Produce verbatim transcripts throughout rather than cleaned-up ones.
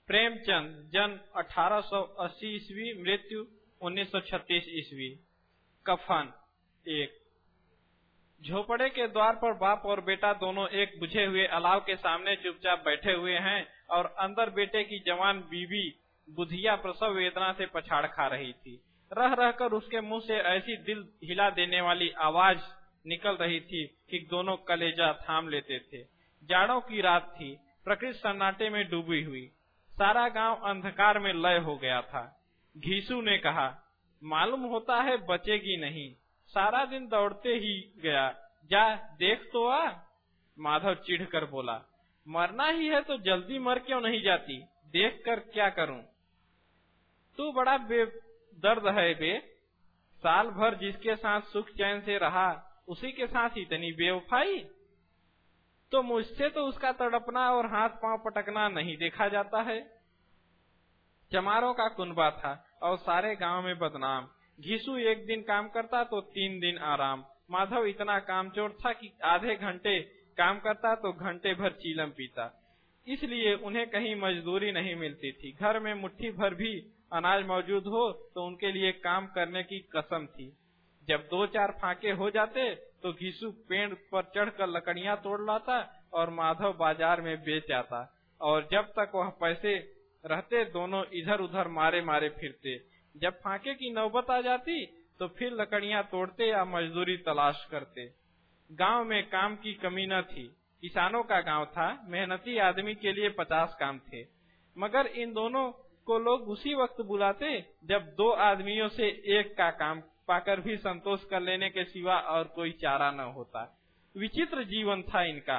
प्रेमचंद, जन्म अठारह सौ अस्सी ईस्वी, मृत्यु उन्नीस सौ छत्तीस ईस्वी। कफन एक। झोपड़े के द्वार पर बाप और बेटा दोनों एक बुझे हुए अलाव के सामने चुपचाप बैठे हुए हैं और अंदर बेटे की जवान बीवी बुधिया प्रसव वेदना से पछाड़ खा रही थी। रह रहकर उसके मुंह से ऐसी दिल हिला देने वाली आवाज निकल रही थी कि दोनों कलेजा थाम लेते थे। जाड़ों की रात थी, प्रकृति सन्नाटे में डूबी हुई, सारा गांव अंधकार में लय हो गया था। घीसू ने कहा, मालूम होता है बचेगी नहीं, सारा दिन दौड़ते ही गया, जा देख तो आ। माधव चिढ़ कर बोला, मरना ही है तो जल्दी मर क्यों नहीं जाती, देख कर क्या करूं। तू बड़ा बेदर्द है बे, साल भर जिसके साथ सुख चैन से रहा उसी के साथ इतनी बेवफाई। तो मुझसे तो उसका तड़पना और हाथ पांव पटकना नहीं देखा जाता है। चमारों का कुनबा था और सारे गांव में बदनाम। घीसू एक दिन काम करता तो तीन दिन आराम। माधव इतना कामचोर था कि आधे घंटे काम करता तो घंटे भर चीलम पीता, इसलिए उन्हें कहीं मजदूरी नहीं मिलती थी। घर में मुट्ठी भर भी अनाज मौजूद हो तो उनके लिए काम करने की कसम थी। जब दो चार फाके हो जाते तो घीसू पेड़ पर चढ़कर लकड़ियां तोड़ लाता और माधव बाजार में बेच आता, और जब तक वह पैसे रहते दोनों इधर उधर मारे मारे फिरते। जब फाके की नौबत आ जाती तो फिर लकड़ियां तोड़ते या मजदूरी तलाश करते। गांव में काम की कमी न थी, किसानों का गांव था, मेहनती आदमी के लिए पचास काम थे, मगर इन दोनों को लोग उसी वक्त बुलाते जब दो आदमियों से एक का काम पाकर भी संतोष कर लेने के सिवा और कोई चारा न होता। विचित्र जीवन था इनका।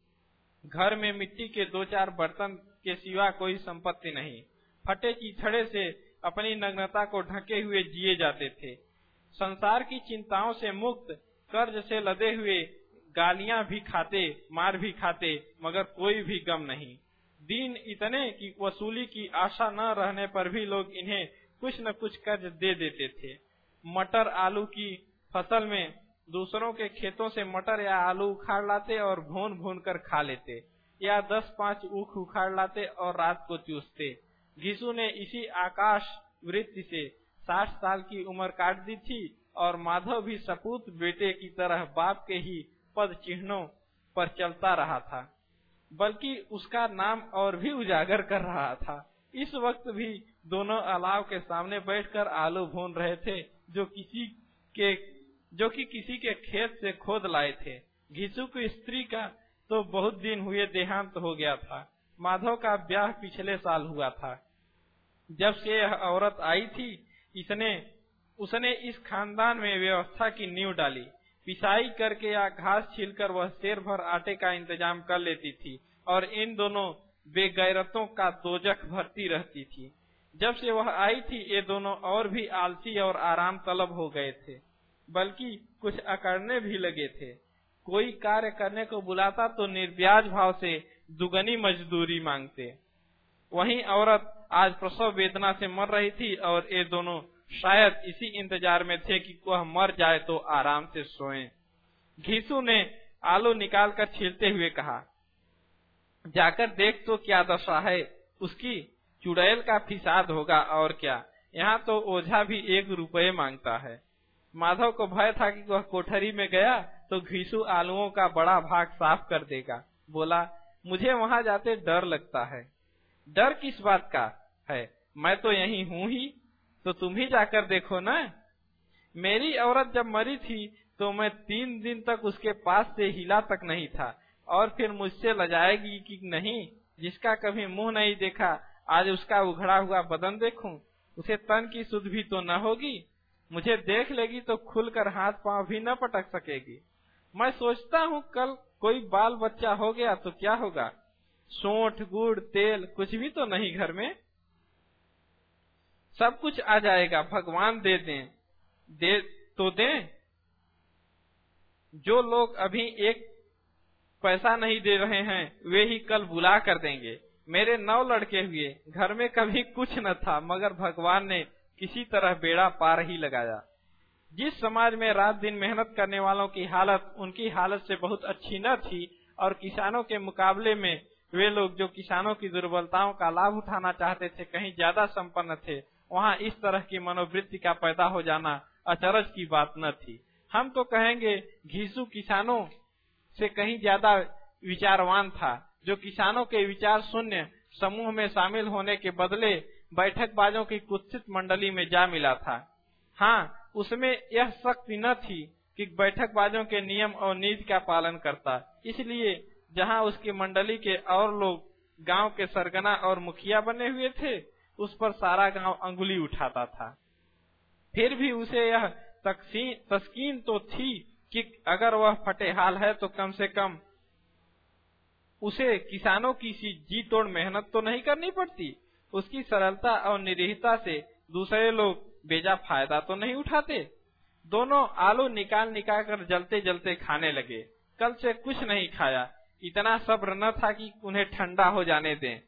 घर में मिट्टी के दो चार बर्तन के सिवा कोई संपत्ति नहीं। फटे चिथड़े से अपनी नग्नता को ढके हुए जिए जाते थे। संसार की चिंताओं से मुक्त, कर्ज से लदे हुए, गालियां भी खाते, मार भी खाते, मगर कोई भी गम नहीं। दिन इतने कि वसूली की आशा न रहने पर भी लोग इन्हें कुछ न कुछ कर्ज दे देते थे। मटर आलू की फसल में दूसरों के खेतों से मटर या आलू उखाड़ लाते और भून भून कर खा लेते, या दस पांच ऊख उखाड़ लाते और रात को चूसते। घीसू ने इसी आकाश वृत्ति से साठ साल की उम्र काट दी थी और माधव भी सपूत बेटे की तरह बाप के ही पद चिन्हों पर चलता रहा था, बल्कि उसका नाम और भी उजागर कर रहा था। इस वक्त भी दोनों अलाव के सामने बैठकर आलू भून रहे थे, जो किसी के जो कि किसी के खेत से खोद लाए थे। घीसू की स्त्री का तो बहुत दिन हुए देहांत हो गया था। माधव का ब्याह पिछले साल हुआ था। जब से यह औरत आई थी, इसने उसने इस खानदान में व्यवस्था की नींव डाली। पिसाई करके या घास छीलकर वह शेर भर आटे का इंतजाम कर लेती थी और इन दोनों बेगैरतों का दोजख भरती रहती थी। जब से वह आई थी, ये दोनों और भी आलसी और आराम तलब हो गए थे, बल्कि कुछ अकड़ने भी लगे थे। कोई कार्य करने को बुलाता तो निर्ब्याज भाव से दुगनी मजदूरी मांगते। वहीं औरत आज प्रसव वेदना से मर रही थी और ये दोनों शायद इसी इंतजार में थे कि वह मर जाए तो आराम से सोएं। घीसू ने आलू निकालकर छीलते हुए कहा, जाकर देख तो क्या दशा है उसकी, चुड़ैल का फिसाद होगा और क्या। यहाँ तो ओझा भी एक रुपये मांगता है। माधव को भय था कि वह कोठरी में गया तो घीसू आलुओं का बड़ा भाग साफ कर देगा। बोला, मुझे वहाँ जाते डर लगता है। डर किस बात का है, मैं तो यहीं हूँ ही, तो तुम ही जाकर देखो ना। मेरी औरत जब मरी थी तो मैं तीन दिन तक उसके पास से हिला तक नहीं था, और फिर मुझसे लजाएगी कि नहीं। जिसका कभी मुंह नहीं देखा, आज उसका उघड़ा हुआ बदन देखूं, उसे तन की सुध भी तो न होगी। मुझे देख लेगी तो खुलकर हाथ पांव भी न पटक सकेगी। मैं सोचता हूँ कल कोई बाल बच्चा हो गया तो क्या होगा। सोंठ, गुड़, तेल कुछ भी तो नहीं घर में। सब कुछ आ जाएगा, भगवान दे दें, दे तो दें। जो लोग अभी एक पैसा नहीं दे रहे हैं, वे ही कल बुला कर देंगे। मेरे नौ लड़के हुए, घर में कभी कुछ न था, मगर भगवान ने किसी तरह बेड़ा पार ही लगाया। जिस समाज में रात दिन मेहनत करने वालों की हालत उनकी हालत से बहुत अच्छी न थी और किसानों के मुकाबले में वे लोग जो किसानों की दुर्बलताओं का लाभ उठाना चाहते थे कहीं ज्यादा संपन्न थे, वहाँ इस तरह की मनोवृत्ति का पैदा हो जाना अचरज की बात न थी। हम तो कहेंगे घिसू किसानों से कहीं ज्यादा विचारवान था, जो किसानों के विचार शून्य समूह में शामिल होने के बदले बैठकबाजों की कुत्सित मंडली में जा मिला था। हाँ, उसमें यह शक्ति न थी कि बैठकबाजों के नियम और नीति का पालन करता, इसलिए जहाँ उसकी मंडली के और लोग गांव के सरगना और मुखिया बने हुए थे, उस पर सारा गांव अंगुली उठाता था। फिर भी उसे यह तस्कीन तो थी कि अगर वह फटेहाल है तो कम से कम उसे किसानों की सी जी तोड़ मेहनत तो नहीं करनी पड़ती। उसकी सरलता और निरीहता से दूसरे लोग बेजा फायदा तो नहीं उठाते। दोनों आलू निकाल निकाल कर जलते जलते खाने लगे। कल से कुछ नहीं खाया, इतना सब्र न था कि उन्हें ठंडा हो जाने दें।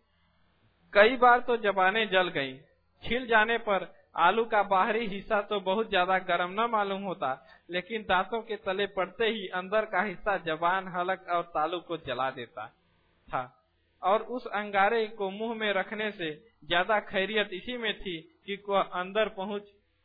कई बार तो जबानें जल गईं। छिल जाने पर आलू का बाहरी हिस्सा तो बहुत ज्यादा गर्म न मालूम होता, लेकिन दांतों के तले पड़ते ही अंदर का हिस्सा जबान, हलक और तालू को जला देता था। और उस अंगारे को मुंह में रखने से ज्यादा खैरियत इसी में थी कि वह अंदर पहुंच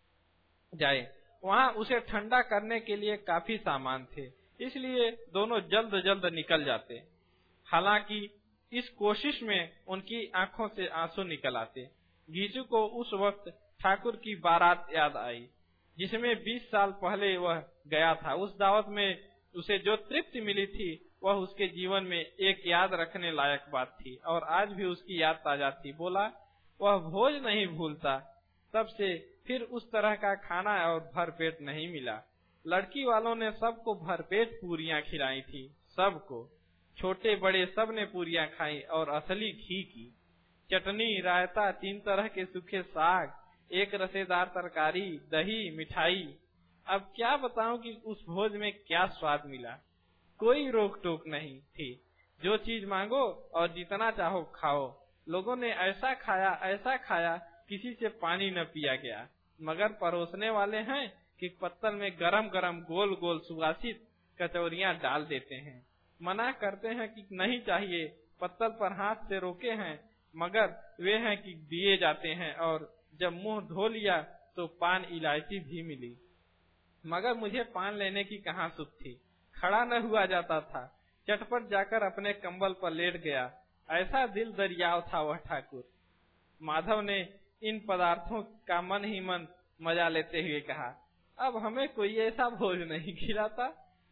जाए। वहां उसे ठंडा करने के लिए काफी सामान थे, इसलिए दोनों जल्द जल्द निकल जाते। हालांकि इस कोशिश में उनकी आंखों से आंसू निकल आते। घिसू को उस वक्त ठाकुर की बारात याद आई, जिसमें बीस साल पहले वह गया था। उस दावत में उसे जो तृप्ति मिली थी वह उसके जीवन में एक याद रखने लायक बात थी, और आज भी उसकी याद ताजा थी। बोला, वह भोज नहीं भूलता। तब से फिर उस तरह का खाना और भरपेट नहीं मिला। लड़की वालों ने सबको भरपेट पूरियां खिलाई थी, सबको, छोटे बड़े सब ने पूरियां खाई, और असली घी की चटनी, रायता, तीन तरह के सूखे साग, एक रसेदार तरकारी, दही, मिठाई। अब क्या बताऊं कि उस भोज में क्या स्वाद मिला। कोई रोक टोक नहीं थी, जो चीज मांगो और जितना चाहो खाओ। लोगों ने ऐसा खाया ऐसा खाया, किसी से पानी न पिया गया। मगर परोसने वाले हैं कि पत्तल में गरम गरम गोल गोल सुवासित कचौरियां डाल देते हैं। मना करते हैं कि नहीं चाहिए, पत्तल पर हाथ से रोके हैं, मगर वे हैं कि दिए जाते हैं। और जब मुंह धो लिया तो पान इलायची भी मिली, मगर मुझे पान लेने की कहाँ सुख थी। खड़ा न हुआ जाता था, चटपट जाकर अपने कंबल पर लेट गया। ऐसा दिल दरियाव था वह ठाकुर। माधव ने इन पदार्थों का मन ही मन मजा लेते हुए कहा, अब हमें कोई ऐसा भोज नहीं खिलाता,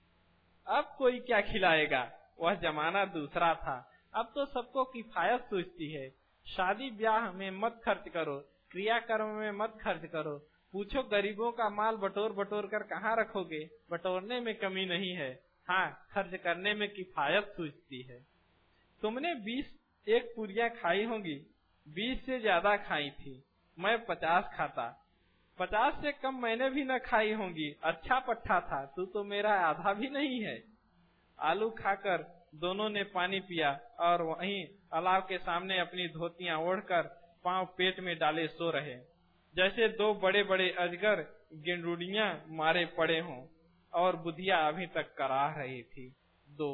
अब कोई क्या खिलाएगा। वह जमाना दूसरा था, अब तो सबको किफायत सूझती है। शादी ब्याह में मत खर्च करो, क्रियाकर्म में मत खर्च करो। पूछो गरीबों का माल बटोर बटोर कर कहाँ रखोगे। बटोरने में कमी नहीं है, हाँ खर्च करने में किफायत सूझती है। तुमने बीस एक पूरियां खाई होंगी, बीस से ज्यादा खाई थी, मैं पचास खाता। पचास से कम मैंने भी न खाई होंगी। अच्छा पट्टा था, तू तो मेरा आधा भी नहीं है। आलू खाकर दोनों ने पानी पिया और वहीं अलाव के सामने अपनी धोतियां ओढ़कर पांव पेट में डाले सो रहे, जैसे दो बड़े बड़े अजगर गेंडुड़ियां मारे पड़े हों और बुधिया अभी तक कराह रही थी। दो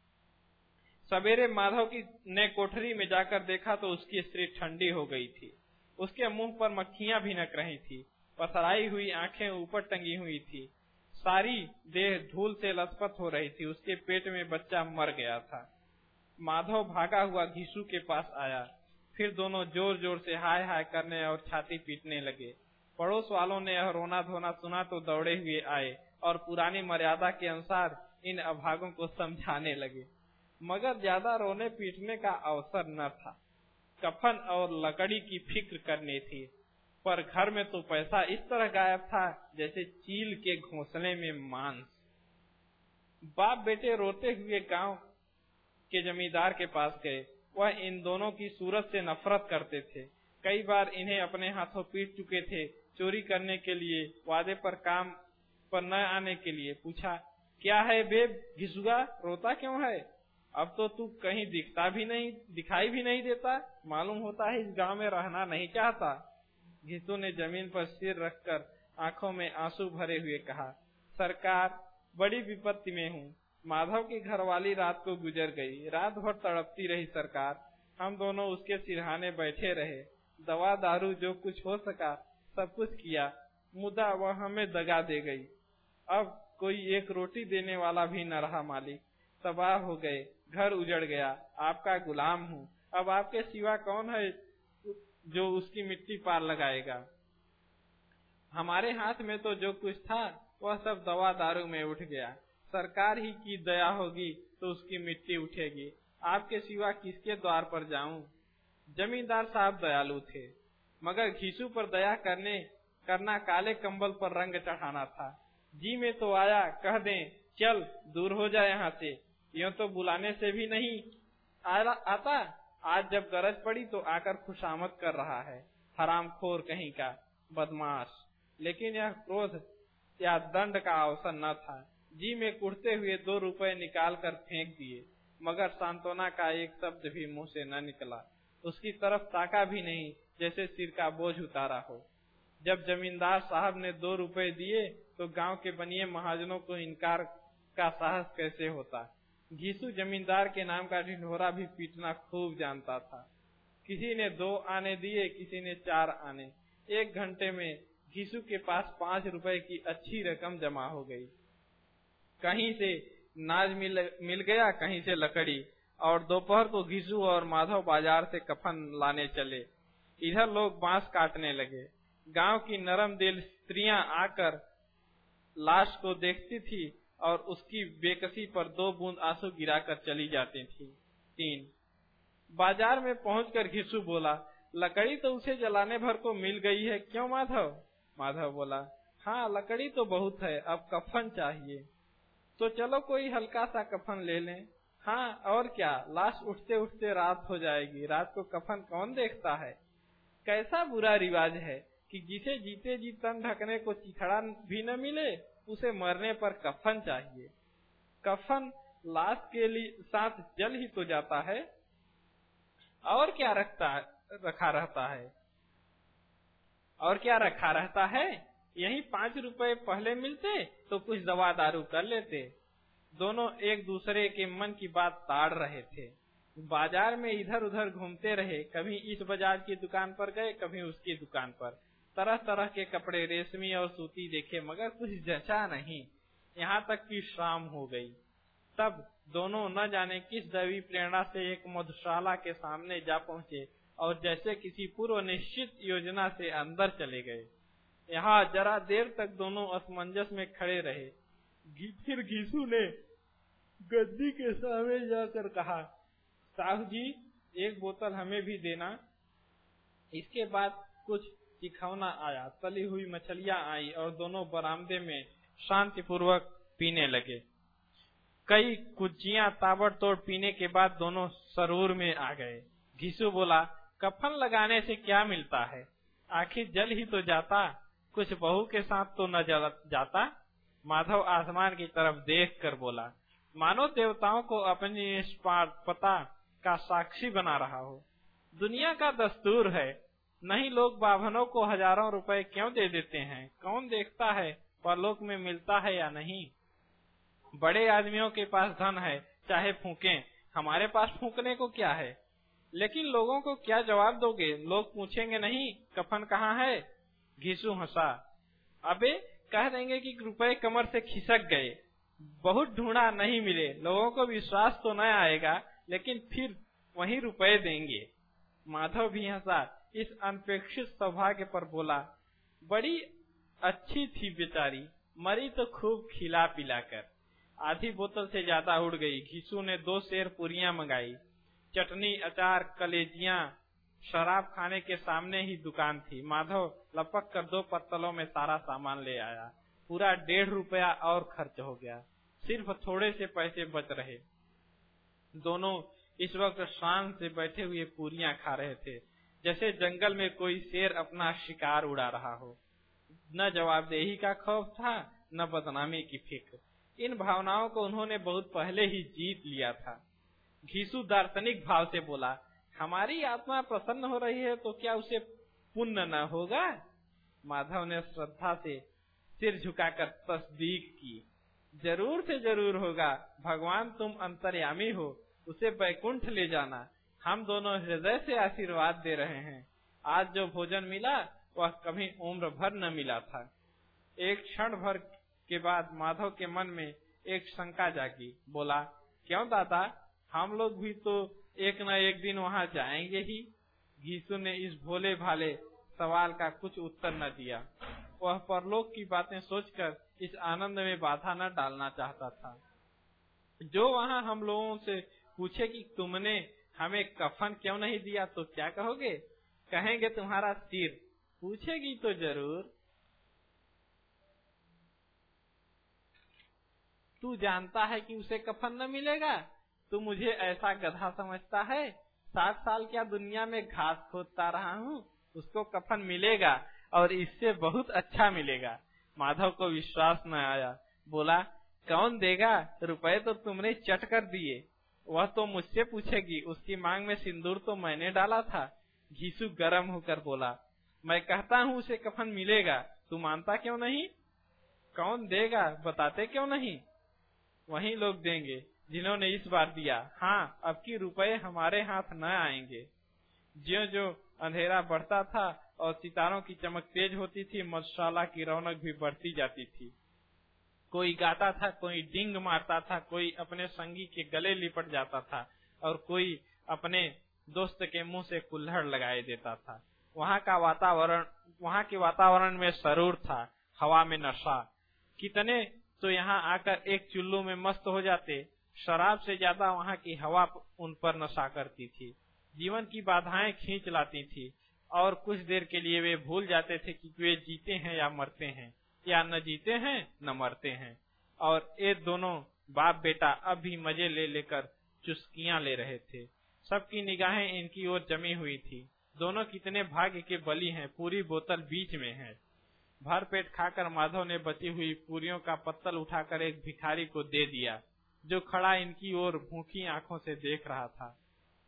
सवेरे माधव की ने कोठरी में जाकर देखा तो उसकी स्त्री ठंडी हो गई थी। उसके मुंह पर मक्खियां भिनक रही थी, पसराई हुई आंखें ऊपर टंगी हुई थी, सारी देह धूल से लथपथ हो रही थी। उसके पेट में बच्चा मर गया था। माधव भागा हुआ घिसू के पास आया, फिर दोनों जोर जोर से हाय हाय करने और छाती पीटने लगे। पड़ोस वालों ने यह रोना धोना सुना तो दौड़े हुए आए और पुरानी मर्यादा के अनुसार इन अभागों को समझाने लगे, मगर ज्यादा रोने पीटने का अवसर न था। कफन और लकड़ी की फिक्र करनी थी, पर घर में तो पैसा इस तरह गायब था जैसे चील के घोंसले में मांस। बाप बेटे रोते हुए गांव के जमींदार के पास गए। वह इन दोनों की सूरत से नफरत करते थे। कई बार इन्हें अपने हाथों पीट चुके थे। चोरी करने के लिए, वादे पर काम पर न आने के लिए। पूछा, क्या है बे घिसुआ, रोता क्यों है? अब तो तू कहीं दिखता भी नहीं, दिखाई भी नहीं देता। मालूम होता है इस गांव में रहना नहीं चाहता। घिसू ने जमीन पर सिर रखकर आंखों में आंसू भरे हुए कहा, सरकार बड़ी विपत्ति में हूँ। माधव की घरवाली रात को गुजर गई। रात भर तड़पती रही सरकार। हम दोनों उसके सिरहाने बैठे रहे। दवा दारू जो कुछ हो सका सब कुछ किया, मुदा वह हमें दगा दे गई। अब कोई एक रोटी देने वाला भी न रहा मालिक। तबाह हो गए, घर उजड़ गया। आपका गुलाम हूँ। अब आपके सिवा कौन है जो उसकी मिट्टी पार लगाएगा। हमारे हाथ में तो जो कुछ था वह सब दवा दारू में उठ गया। सरकार ही की दया होगी तो उसकी मिट्टी उठेगी। आपके सिवा किसके द्वार पर जाऊं। जमींदार साहब दयालु थे, मगर घीसू पर दया करने करना काले कंबल पर रंग चढ़ाना था। जी में तो आया, कह दें चल दूर हो जाए यहाँ से, यूं तो बुलाने से भी नहीं आता। आज जब गरज पड़ी तो आकर खुशामद कर रहा है। हरामखोर कहीं का बदमाश। लेकिन यह क्रोध या दंड का अवसर न था। जी में कुढ़ते हुए दो रुपए निकाल कर फेंक दिए, मगर सांत्वना का एक शब्द भी मुंह से न निकला। उसकी तरफ ताका भी नहीं, जैसे सिर का बोझ उतारा हो। जब जमींदार साहब ने दो रुपए दिए तो गांव के बनिए महाजनों को इनकार का साहस कैसे होता। घीसू जमींदार के नाम का ढिंढोरा भी पीटना खूब जानता था। किसी ने दो आने दिए, किसी ने चार आने। एक घंटे में घीसू के पास पांच रुपए की अच्छी रकम जमा हो गई। कहीं से नाज मिल, मिल गया, कहीं से लकड़ी। और दोपहर को घीसू और माधव बाजार से कफन लाने चले। इधर लोग बांस काटने लगे। गांव की नरम दिल स्त्रियां आकर लाश को देखती थी और उसकी बेकसी पर दो बूंद आंसू गिराकर चली जाती थी। तीन बाजार में पहुंचकर घीसू बोला, लकड़ी तो उसे जलाने भर को मिल गई है, क्यों माधव। माधव बोला, हाँ लकड़ी तो बहुत है, अब कफन चाहिए। तो चलो कोई हल्का सा कफन ले लें। हाँ और क्या, लाश उठते उठते रात हो जाएगी, रात को कफन कौन देखता है। कैसा बुरा रिवाज है कि जिसे जीते जी तन ढकने को चिथड़ा भी न मिले, उसे मरने पर कफन चाहिए। कफन लाश के लिए साथ जल ही तो जाता है, और क्या रखता रखा रहता है और क्या रखा रहता है। यही पांच रुपए पहले मिलते तो कुछ दवा दारू कर लेते। दोनों एक दूसरे के मन की बात ताड़ रहे थे। बाजार में इधर उधर घूमते रहे। कभी इस बाजार की दुकान पर गए, कभी उसकी दुकान पर। तरह तरह के कपड़े रेशमी और सूती देखे, मगर कुछ जचा नहीं। यहाँ तक कि शाम हो गई। तब दोनों न जाने किस दैवी प्रेरणा से एक मधुशाला के सामने जा पहुँचे और जैसे किसी पूर्व निश्चित योजना से अंदर चले गए। यहाँ जरा देर तक दोनों असमंजस में खड़े रहे। फिर घीसू ने गद्दी के सामने जाकर कहा, साहू जी एक बोतल हमें भी देना। इसके बाद कुछ चिखौना आया, तली हुई मछलियां आई और दोनों बरामदे में शांतिपूर्वक पीने लगे। कई कुज्जियां ताबड़तोड़ पीने के बाद दोनों सरूर में आ गए। घीसू बोला, कफन लगाने से क्या मिलता है, आखिर जल ही तो जाता, कुछ बहू के साथ तो न जल जाता। माधव आसमान की तरफ देख कर बोला, मानो देवताओं को अपनी निष्पापता का साक्षी बना रहा हो। दुनिया का दस्तूर है, नहीं लोग बाभनों को हजारों रुपए क्यों दे देते हैं, कौन देखता है परलोक में मिलता है या नहीं। बड़े आदमियों के पास धन है, चाहे फूकें, हमारे पास फूकने को क्या है। लेकिन लोगों को क्या जवाब दोगे, लोग पूछेंगे नहीं कफन कहाँ है। घीसू हंसा, अबे कह देंगे कि रुपए कमर से खिसक गए, बहुत ढूंढा नहीं मिले, लोगों को विश्वास तो न आएगा, लेकिन फिर वही रुपए देंगे। माधव भी हंसा। इस अनपेक्षित सौभाग्य पर बोला, बड़ी अच्छी थी बेचारी, मरी तो खूब खिला पिला कर। आधी बोतल से ज्यादा उड़ गई। घीसू ने दो सेर पूरियां मंगाई, चटनी, अचार, कलेजियां। शराब खाने के सामने ही दुकान थी। माधव लपक कर दो पत्तलों में सारा सामान ले आया। पूरा डेढ़ रुपया और खर्च हो गया, सिर्फ थोड़े से पैसे बच रहे। दोनों इस वक्त शान से बैठे हुए पूरियां खा रहे थे, जैसे जंगल में कोई शेर अपना शिकार उड़ा रहा हो। न जवाबदेही का खौफ था, न बदनामी की फिक्र। इन भावनाओं को उन्होंने बहुत पहले ही जीत लिया था। घीसू दार्शनिक भाव से बोला, हमारी आत्मा प्रसन्न हो रही है तो क्या उसे पुण्य न होगा। माधव ने श्रद्धा से सिर झुकाकर तस्दीक की। जरूर से जरूर होगा। भगवान तुम अंतर्यामी हो, उसे बैकुंठ ले जाना। हम दोनों हृदय से आशीर्वाद दे रहे हैं। आज जो भोजन मिला वह कभी उम्र भर न मिला था। एक क्षण भर के बाद माधव के मन में एक शंका जागी। बोला, क्यों दादा, हम लोग भी तो एक न एक दिन वहाँ जाएंगे ही। घीसू ने इस भोले भाले सवाल का कुछ उत्तर न दिया। वह परलोक की बातें सोचकर इस आनंद में बाधा न डालना चाहता था। जो वहाँ हम लोगों से पूछे कि तुमने हमें कफन क्यों नहीं दिया तो क्या कहोगे? कहेंगे तुम्हारा सिर। पूछेगी तो जरूर। तू जानता है कि उसे कफन न मिलेगा? तू मुझे ऐसा गधा समझता है? सात साल क्या दुनिया में घास खोदता रहा हूँ, उसको कफन मिलेगा और इससे बहुत अच्छा मिलेगा। माधव को विश्वास न आया। बोला, कौन देगा? रुपए तो तुमने चट कर दिए। वह तो मुझसे पूछेगी, उसकी मांग में सिंदूर तो मैंने डाला था। घीसू गर्म होकर बोला, मैं कहता हूँ उसे कफन मिलेगा, तू मानता क्यों नहीं? कौन देगा बताते क्यों नहीं? वही लोग देंगे जिन्होंने इस बार दिया। हाँ, अब की रुपए हमारे हाथ न आएंगे। ज्यों ज्यों अंधेरा बढ़ता था और सितारों की चमक तेज होती थी, मधुशाला की रौनक भी बढ़ती जाती थी। कोई गाता था, कोई डिंग मारता था, कोई अपने संगी के गले लिपट जाता था और कोई अपने दोस्त के मुंह से कुल्हड़ लगाए देता था। वहाँ का वातावरण वहाँ के वातावरण में सरूर था, हवा में नशा। कितने तो यहाँ आकर एक चुल्लू में मस्त हो जाते। शराब से ज्यादा वहाँ की हवा उन पर नशा करती थी। जीवन की बाधाएं खींच लाती थी और कुछ देर के लिए वे भूल जाते थे कि वे जीते हैं या मरते हैं, या न जीते हैं न मरते हैं। और ये दोनों बाप बेटा अब भी मजे ले लेकर चुस्कियां ले रहे थे। सबकी निगाहें इनकी ओर जमी हुई थी। दोनों कितने भाग्य के बली हैं। पूरी बोतल बीच में है। भर पेट खाकर माधव ने बची हुई पूरियों का पत्तल उठाकर एक भिखारी को दे दिया, जो खड़ा इनकी ओर भूखी आंखों से देख रहा था।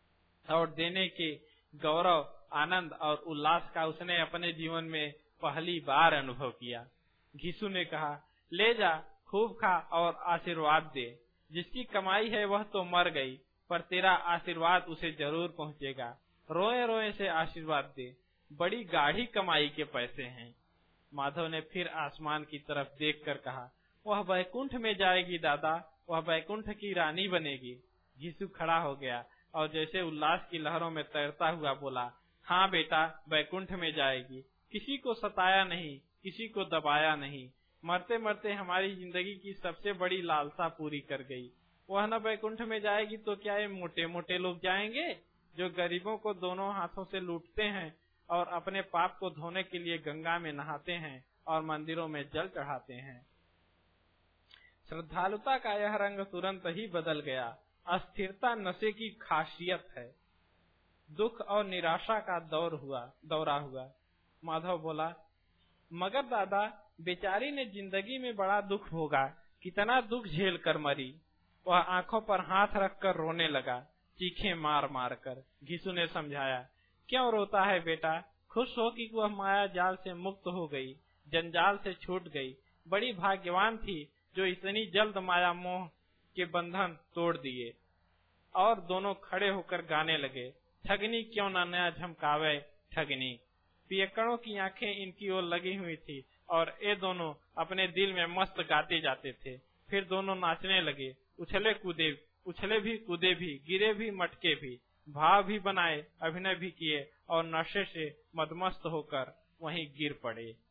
और देने के गौरव, आनंद और उल्लास का उसने अपने जीवन में पहली बार अनुभव किया। घीसू ने कहा, ले जा, खूब खा और आशीर्वाद दे। जिसकी कमाई है वह तो मर गई, पर तेरा आशीर्वाद उसे जरूर पहुँचेगा। रोए रोए से आशीर्वाद दे, बड़ी गाढ़ी कमाई के पैसे हैं। माधव ने फिर आसमान की तरफ देखकर कहा, वह बैकुंठ में जाएगी दादा, वह बैकुंठ की रानी बनेगी। घीसू खड़ा हो गया और जैसे उल्लास की लहरों में तैरता हुआ बोला, हाँ बेटा, बैकुंठ में जाएगी। किसी को सताया नहीं, किसी को दबाया नहीं। मरते मरते हमारी जिंदगी की सबसे बड़ी लालसा पूरी कर गई। वह न बैकुंठ में जाएगी तो क्या ये मोटे मोटे लोग जाएंगे, जो गरीबों को दोनों हाथों से लूटते हैं और अपने पाप को धोने के लिए गंगा में नहाते हैं और मंदिरों में जल चढ़ाते हैं। श्रद्धालुता का यह रंग तुरंत ही बदल गया। अस्थिरता नशे की खासियत है। दुख और निराशा का दौर हुआ दौरा हुआ। माधव बोला, मगर दादा, बेचारी ने जिंदगी में बड़ा दुख भोगा, कितना दुख झेल कर मरी। वह आंखों पर हाथ रखकर रोने लगा, चीखें मार मार कर। घीसू ने समझाया, क्यों रोता है बेटा? खुश हो कि वह माया जाल से मुक्त हो गई, जंजाल से छूट गई। बड़ी भाग्यवान थी जो इतनी जल्द माया मोह के बंधन तोड़ दिए। और दोनों खड़े होकर गाने लगे, ठगनी क्यों न नया झमकावे ठगनी। पियक्कड़ों की आंखें इनकी ओर लगी हुई थी और ये दोनों अपने दिल में मस्त गाते जाते थे। फिर दोनों नाचने लगे, उछले कूदे उछले भी कूदे भी, गिरे भी मटके भी, भाव भी बनाए, अभिनय भी किए और नशे से मदमस्त होकर वहीं गिर पड़े।